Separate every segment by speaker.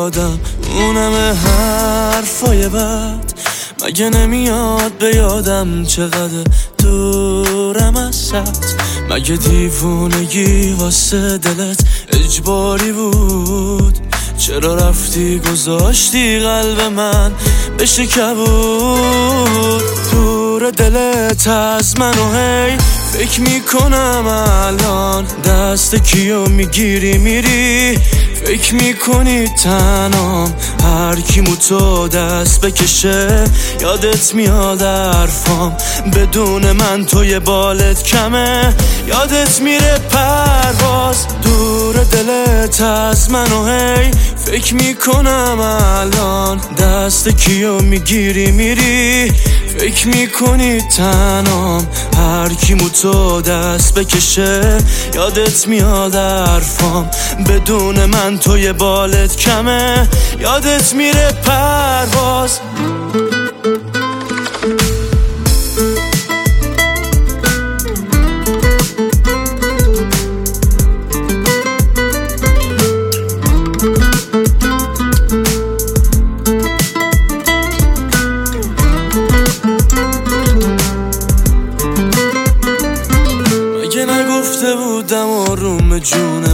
Speaker 1: یادم اونم حرفای بد، مگه نمیاد به یادم چقدر دورم ازت؟ مگه دیوونگی واسه دلت اجباری بود؟ چرا رفتی گذاشتی قلب من بشه کبود؟ دور دلت از من و هی فکر میکنم الان دست کیو میگیری میری، فکر میکنی تنام هر کیمو تو دست بکشه یادت میاد حرفام، بدون من توی بالت کمه یادت میره پرواز. دور دلت از من و هی فکر میکنم الان دست کیو میگیری میری، فکر میکنی تنام هر کیمو تو دست بکشه یادت میاد حرفام، بدون من توی بالت کمه یادت میره پرواز. مگه نگفته بودم آروم جون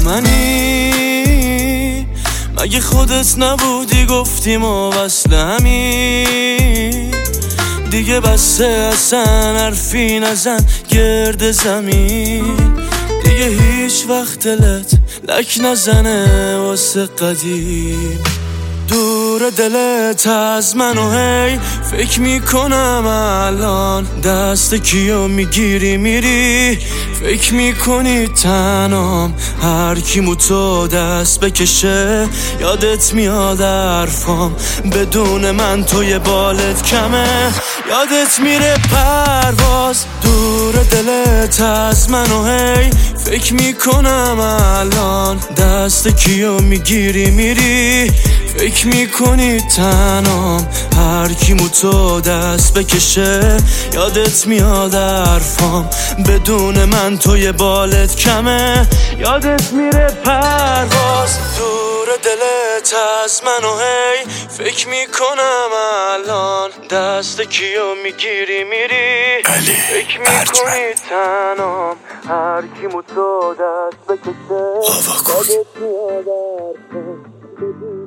Speaker 1: منی؟ مگه خودت نبودی گفتی ما وصل همین؟ دیگه بسه اصلا حرفی نزن گرد زمین، دیگه هیچ وقت دلت لک نزنه واسه قدیم. دور دلت از من و هی فکر میکنم الان دست کیو میگیری میری، فکر میکنی تنام هر کیمو تو دست بکشه یادت میاد حرفام، بدون من توی بالت کمه یادت میره پرواز. دور دلت از من و هی فکر میکنم الان دست کیو میگیری میری، فکر میکنی تنام هر کیمو تو دست بکشه یادت میاد حرفام، بدون من توی بالت کمه یادت میره پرواز. دور دلت از من و هی فکر میکنم الان دست کیو میگیری میری، فکر میکنی تنام هر کیمو تو دست بکشه یادت میاد حرفام.